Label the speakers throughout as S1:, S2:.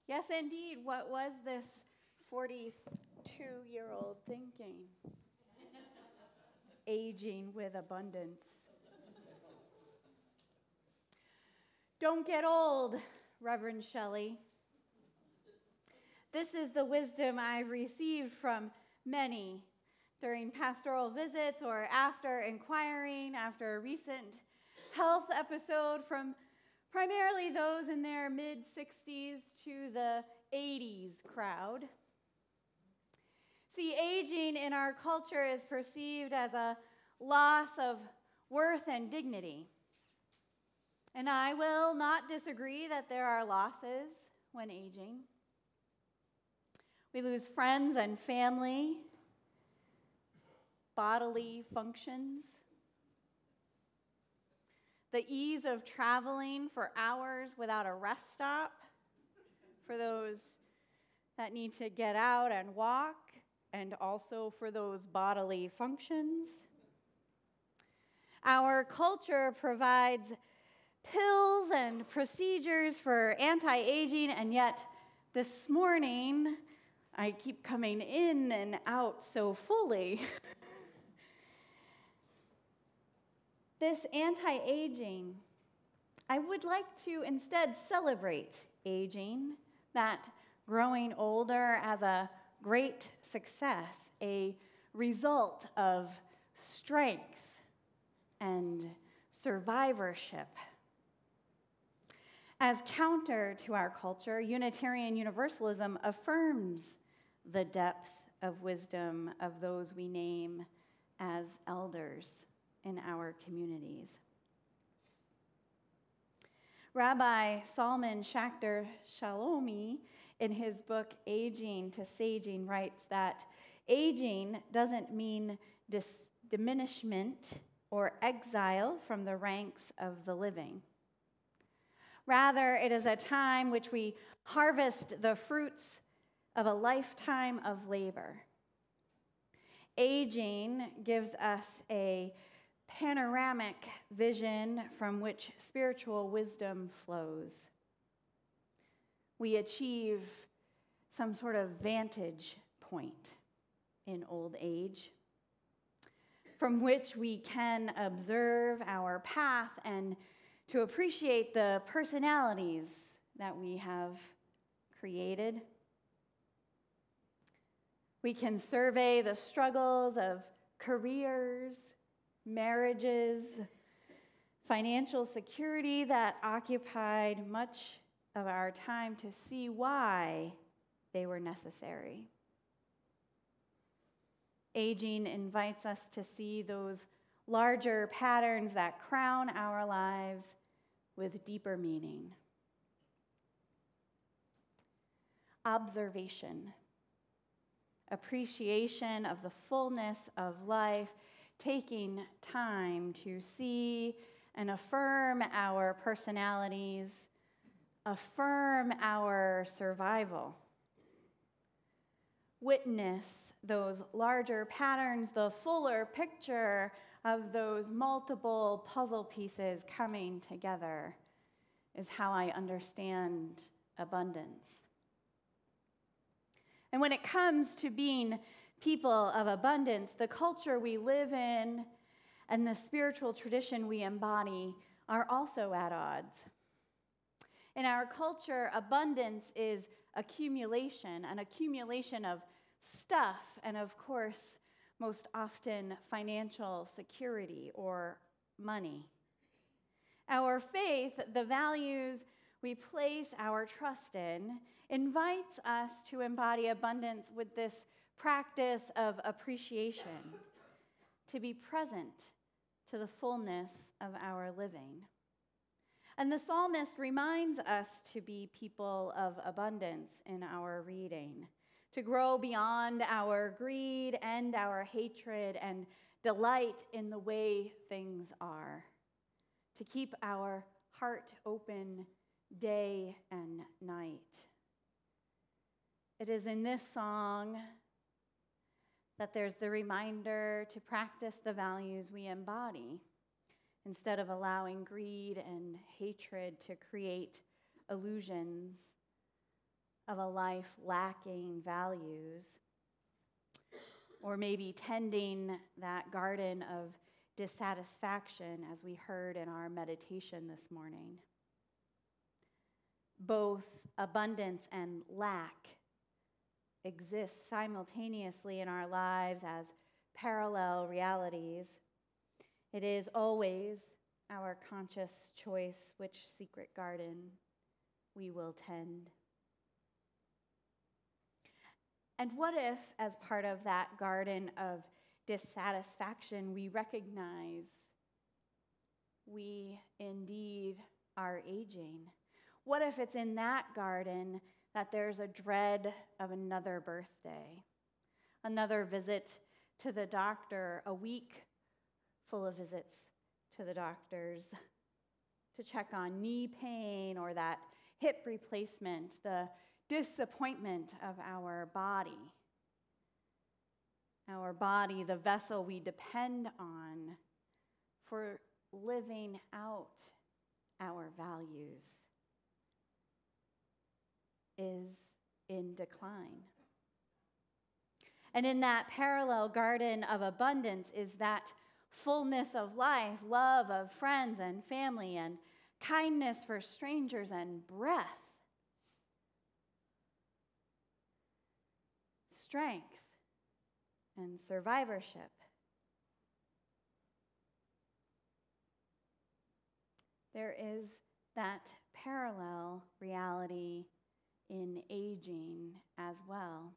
S1: Yes, indeed. What was this 42-year-old thinking? Aging with abundance. Don't get old, Reverend Shelley. This is the wisdom I've received from many during pastoral visits or after inquiring after a recent health episode from primarily those in their mid-60s to the 80s crowd. See, aging in our culture is perceived as a loss of worth and dignity. And I will not disagree that there are losses when aging. We lose friends and family, bodily functions, the ease of traveling for hours without a rest stop for those that need to get out and walk, and also for those bodily functions. Our culture provides pills and procedures for anti-aging, and yet this morning I keep coming in and out so fully. This anti-aging, I would like to instead celebrate aging, that growing older as a great success, a result of strength and survivorship. As counter to our culture, Unitarian Universalism affirms the depth of wisdom of those we name as elders in our communities. Rabbi Salman Schachter Shalomi, in his book Aging to Saging, writes that aging doesn't mean diminishment or exile from the ranks of the living. Rather, it is a time which we harvest the fruits of a lifetime of labor. Aging gives us a panoramic vision from which spiritual wisdom flows. We achieve some sort of vantage point in old age from which we can observe our path and to appreciate the personalities that we have created. We can survey the struggles of careers, marriages, financial security that occupied much of our time to see why they were necessary. Aging invites us to see those larger patterns that crown our lives with deeper meaning. Observation, appreciation of the fullness of life, taking time to see and affirm our personalities, affirm our survival. Witness those larger patterns, the fuller picture of those multiple puzzle pieces coming together is how I understand abundance. And when it comes to being people of abundance, the culture we live in and the spiritual tradition we embody are also at odds. In our culture, abundance is accumulation, an accumulation of stuff, and of course, most often financial security or money. Our faith, the values we place our trust in, invites us to embody abundance with this practice of appreciation, to be present to the fullness of our living. And the psalmist reminds us to be people of abundance in our reading, to grow beyond our greed and our hatred and delight in the way things are, to keep our heart open day and night. It is in this song that there's the reminder to practice the values we embody instead of allowing greed and hatred to create illusions of a life lacking values, or maybe tending that garden of dissatisfaction, as we heard in our meditation this morning. Both abundance and lack exist simultaneously in our lives as parallel realities. It is always our conscious choice which secret garden we will tend. And what if, as part of that garden of dissatisfaction, we recognize we indeed are aging? What if it's in that garden that there's a dread of another birthday, another visit to the doctor, a week full of visits to the doctors to check on knee pain or that hip replacement, the disappointment of our body, the vessel we depend on for living out our values, is in decline. And in that parallel garden of abundance is that fullness of life, love of friends and family, and kindness for strangers, and breath, strength, and survivorship. There is that parallel reality in aging as well.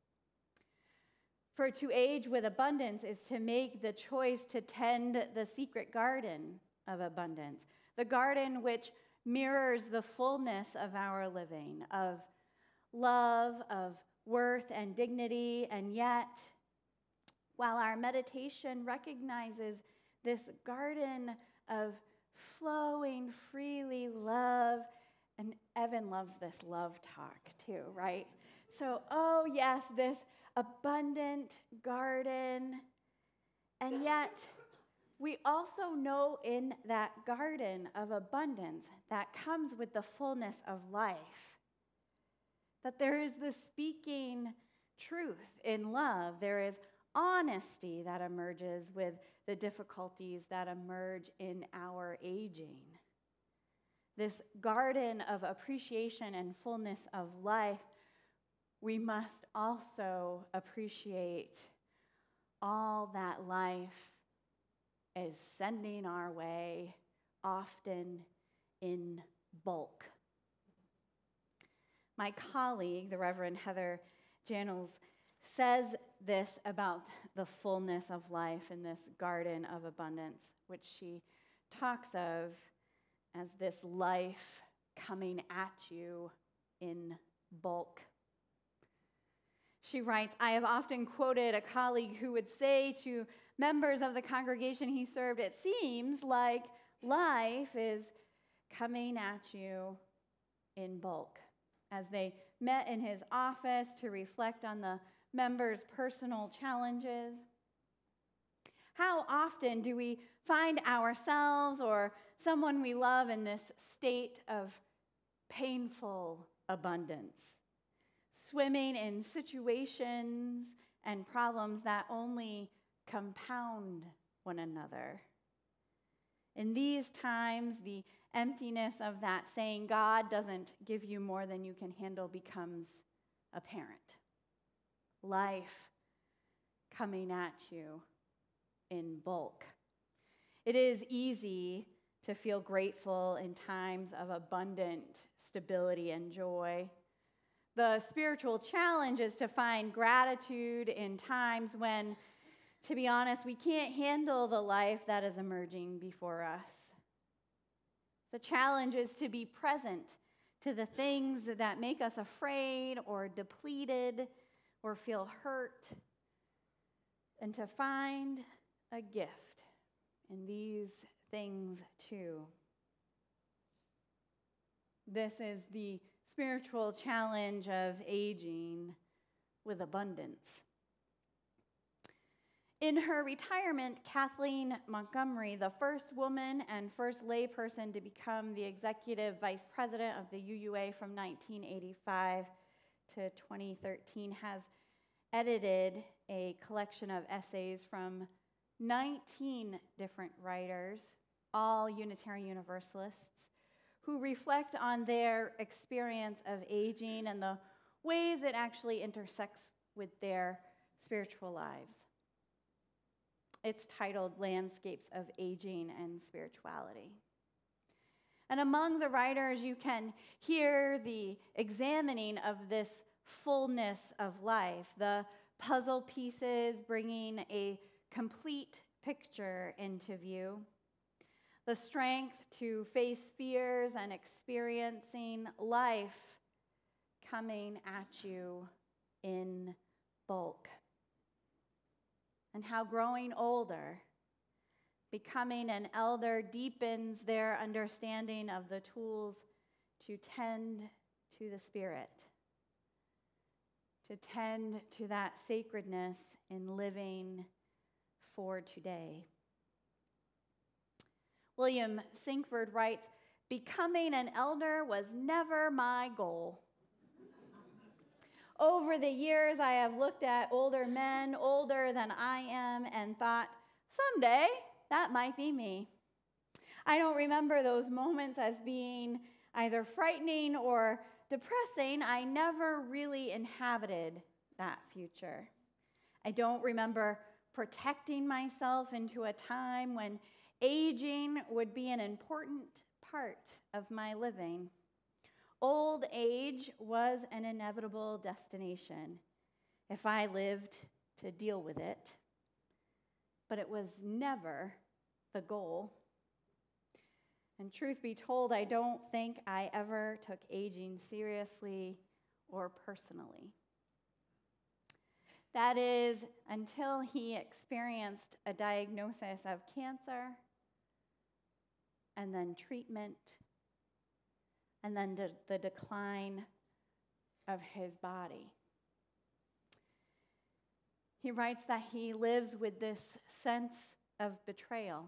S1: For to age with abundance is to make the choice to tend the secret garden of abundance, the garden which mirrors the fullness of our living, of love, of worth and dignity. And yet, while our meditation recognizes this garden of flowing freely love, and Evan loves this love talk too, right? So, oh yes, this abundant garden. And yet, we also know in that garden of abundance that comes with the fullness of life, that there is the speaking truth in love. There is honesty that emerges with the difficulties that emerge in our aging. This garden of appreciation and fullness of life, we must also appreciate all that life is sending our way, often in bulk. My colleague, the Reverend Heather Janels, says this about the fullness of life in this garden of abundance, which she talks of as this life coming at you in bulk. She writes, I have often quoted a colleague who would say to members of the congregation he served, it seems like life is coming at you in bulk. As they met in his office to reflect on the members' personal challenges. How often do we find ourselves or someone we love in this state of painful abundance, swimming in situations and problems that only compound one another? In these times, the emptiness of that saying, God doesn't give you more than you can handle, becomes apparent. Life coming at you in bulk. It is easy to feel grateful in times of abundant stability and joy. The spiritual challenge is to find gratitude in times when, to be honest, we can't handle the life that is emerging before us. The challenge is to be present to the things that make us afraid or depleted or feel hurt, and to find a gift in these things too. This is the spiritual challenge of aging with abundance. In her retirement, Kathleen Montgomery, the first woman and first layperson to become the executive vice president of the UUA from 1985, to 2013, has edited a collection of essays from 19 different writers, all Unitarian Universalists, who reflect on their experience of aging and the ways it actually intersects with their spiritual lives. It's titled Landscapes of Aging and Spirituality. And among the writers, you can hear the examining of this fullness of life, the puzzle pieces bringing a complete picture into view, the strength to face fears and experiencing life coming at you in bulk, and how growing older, becoming an elder, deepens their understanding of the tools to tend to the Spirit, to tend to that sacredness in living for today. William Sinkford writes, "Becoming an elder was never my goal. Over the years, I have looked at older men, older than I am, and thought, someday that might be me. I don't remember those moments as being either frightening or depressing. I never really inhabited that future. I don't remember protecting myself into a time when aging would be an important part of my living. Old age was an inevitable destination if I lived to deal with it, but it was never the goal. And truth be told, I don't think I ever took aging seriously or personally. That is, until he experienced a diagnosis of cancer, and then treatment, and then the decline of his body. He writes that he lives with this sense of betrayal,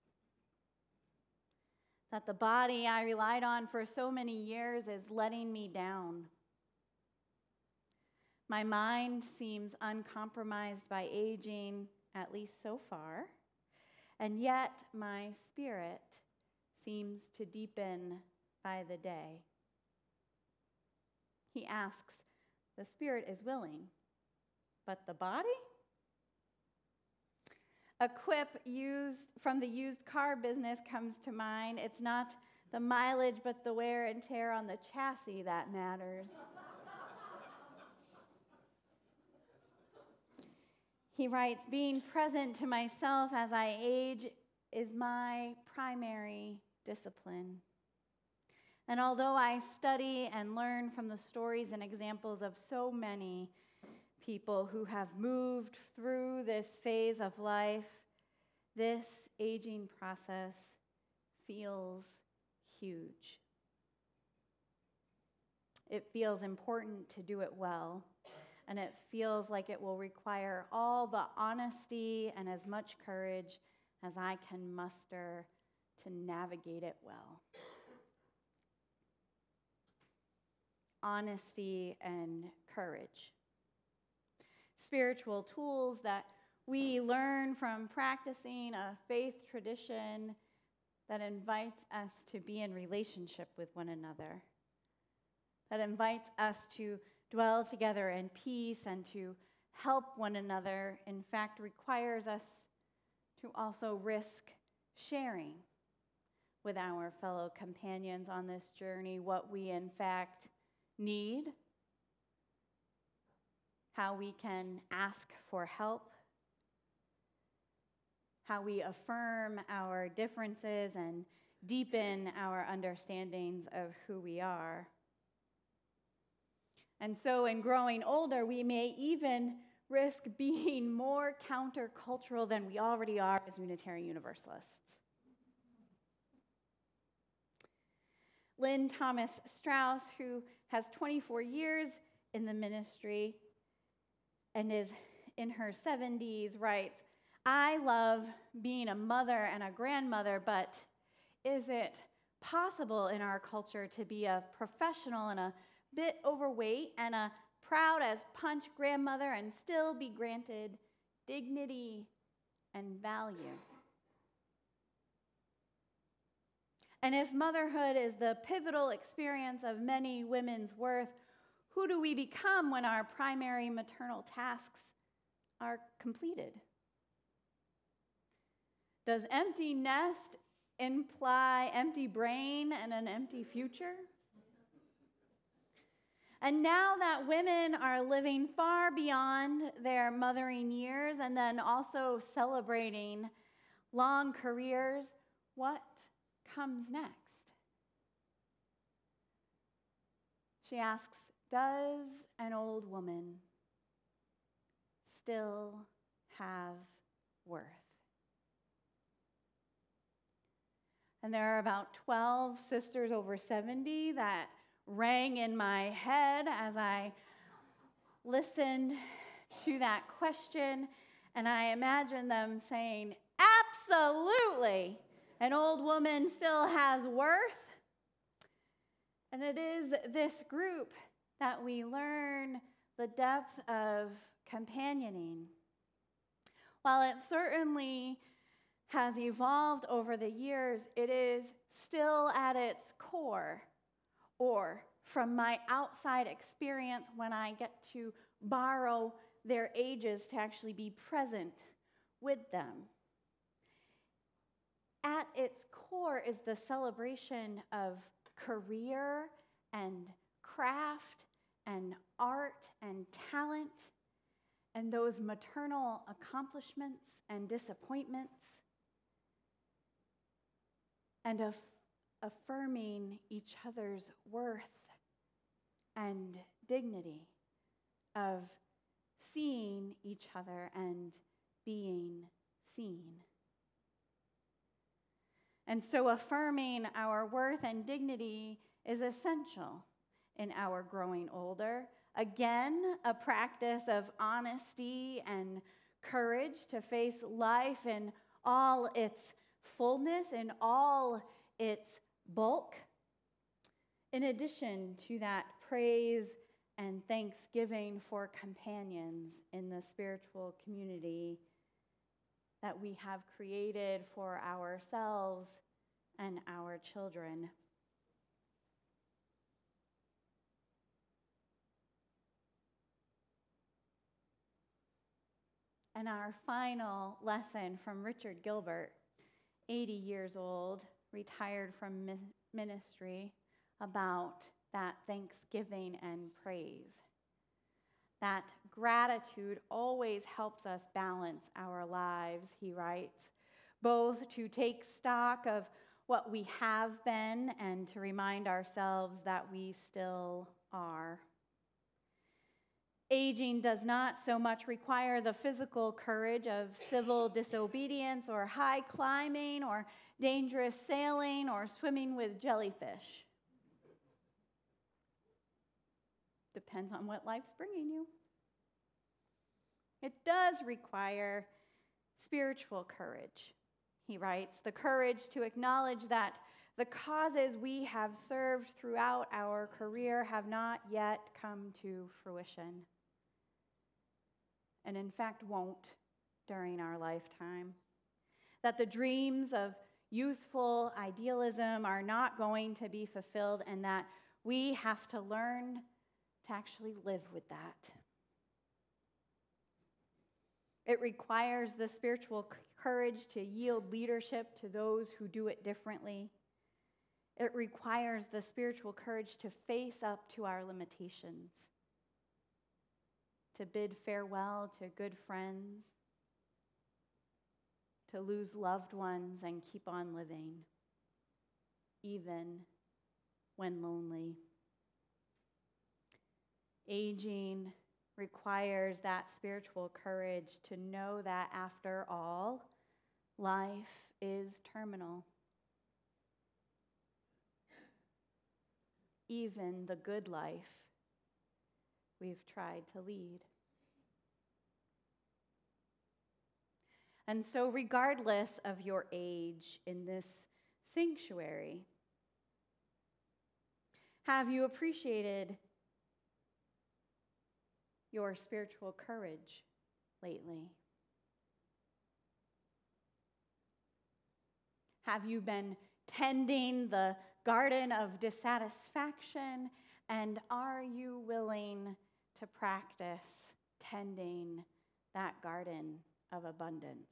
S1: that the body I relied on for so many years is letting me down. My mind seems uncompromised by aging, at least so far, and yet my spirit seems to deepen by the day." He asks, the spirit is willing, but the body? A quip used from the used car business comes to mind. It's not the mileage, but the wear and tear on the chassis that matters. He writes, "Being present to myself as I age is my primary discipline. And although I study and learn from the stories and examples of so many people who have moved through this phase of life, this aging process feels huge. It feels important to do it well, and it feels like it will require all the honesty and as much courage as I can muster to navigate it well." Honesty and courage. Spiritual tools that we learn from practicing a faith tradition that invites us to be in relationship with one another, that invites us to dwell together in peace and to help one another, in fact, requires us to also risk sharing with our fellow companions on this journey what we, in fact, need, how we can ask for help, how we affirm our differences and deepen our understandings of who we are. And so in growing older, we may even risk being more countercultural than we already are as Unitarian Universalists. Lynn Thomas Strauss, who has 24 years in the ministry and is in her 70s, writes, "I love being a mother and a grandmother, but is it possible in our culture to be a professional and a bit overweight and a proud as punch grandmother and still be granted dignity and value. And if motherhood is the pivotal experience of many women's worth, who do we become when our primary maternal tasks are completed? Does empty nest imply empty brain and an empty future? And now that women are living far beyond their mothering years and then also celebrating long careers, what comes next? She asks, does an old woman still have worth? And there are about 12 sisters over 70 that rang in my head as I listened to that question, and I imagine them saying, absolutely, an old woman still has worth. And it is this group that we learn the depth of companioning. While it certainly has evolved over the years, it is still at its core, or from my outside experience when I get to borrow their ages to actually be present with them. At its core is the celebration of career and craft and art and talent and those maternal accomplishments and disappointments, and of affirming each other's worth and dignity, of seeing each other and being seen. And so affirming our worth and dignity is essential in our growing older. Again, a practice of honesty and courage to face life in all its fullness, in all its bulk. In addition to that praise and thanksgiving for companions in the spiritual community that we have created for ourselves and our children. And our final lesson from Richard Gilbert, 80 years old, retired from ministry, about that thanksgiving and praise. That gratitude always helps us balance our lives, he writes, both to take stock of what we have been and to remind ourselves that we still are. Aging does not so much require the physical courage of civil disobedience or high climbing or dangerous sailing or swimming with jellyfish. Depends on what life's bringing you. It does require spiritual courage, he writes, the courage to acknowledge that the causes we have served throughout our career have not yet come to fruition, and in fact won't during our lifetime. That the dreams of youthful idealism are not going to be fulfilled, and that we have to learn to actually live with that. It requires the spiritual courage to yield leadership to those who do it differently. It requires the spiritual courage to face up to our limitations, to bid farewell to good friends, to lose loved ones and keep on living, even when lonely. Aging requires that spiritual courage to know that after all, life is terminal. Even the good life we've tried to lead. And so, regardless of your age in this sanctuary, have you appreciated your spiritual courage lately? Have you been tending the garden of dissatisfaction? And are you willing to practice tending that garden of abundance?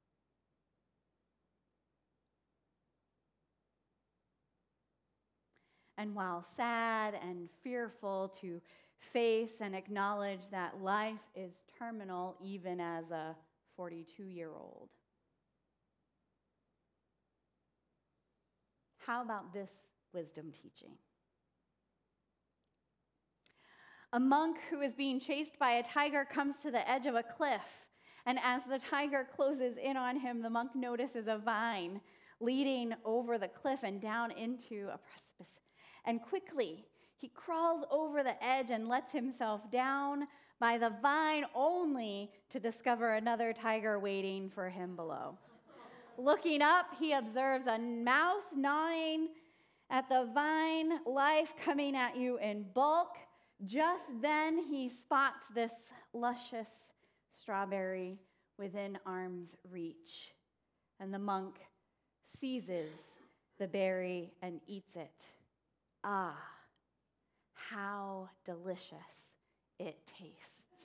S1: And while sad and fearful to face and acknowledge that life is terminal even as a 42-year-old, how about this wisdom teaching? A monk who is being chased by a tiger comes to the edge of a cliff, and as the tiger closes in on him, the monk notices a vine leading over the cliff and down into a precipice. And quickly, he crawls over the edge and lets himself down by the vine, only to discover another tiger waiting for him below. Looking up, he observes a mouse gnawing at the vine, life coming at you in bulk. Just then, he spots this luscious strawberry within arm's reach, and the monk seizes the berry and eats it. Ah, how delicious it tastes.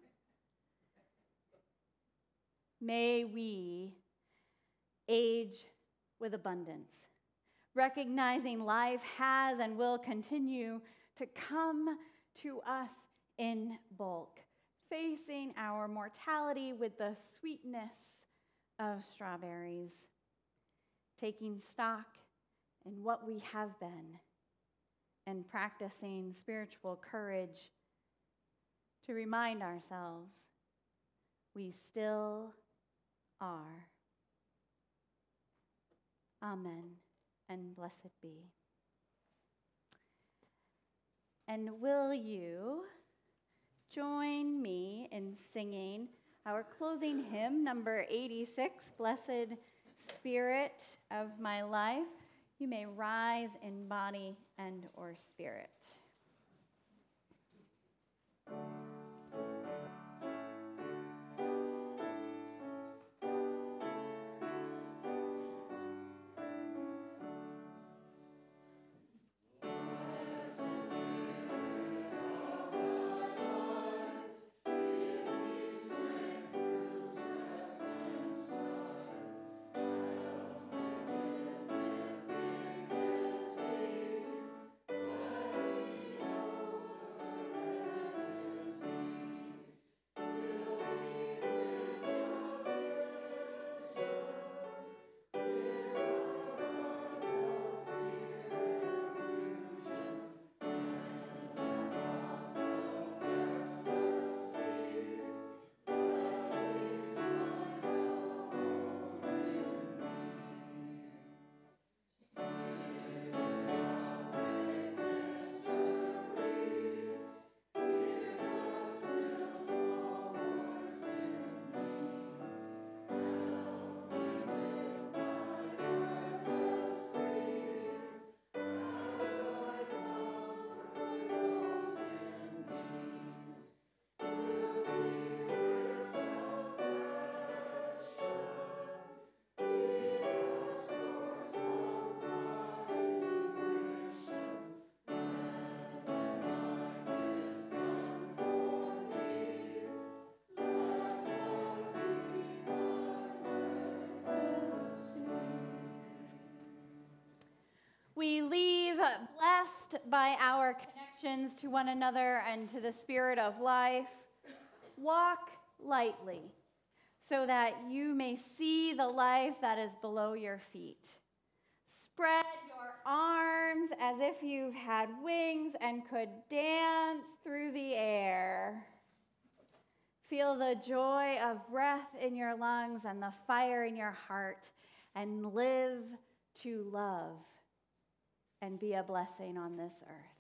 S1: May we age with abundance, recognizing life has and will continue to come to us in bulk, facing our mortality with the sweetness of strawberries, taking stock in what we have been, and practicing spiritual courage to remind ourselves we still are. Amen, and blessed be. And will you join me in singing our closing hymn, number 86, Blessed Spirit of My Life? You may rise in body and or spirit. We leave blessed by our connections to one another and to the Spirit of life. Walk lightly so that you may see the life that is below your feet. Spread your arms as if you've had wings and could dance through the air. Feel the joy of breath in your lungs and the fire in your heart, and live to love and be a blessing on this earth.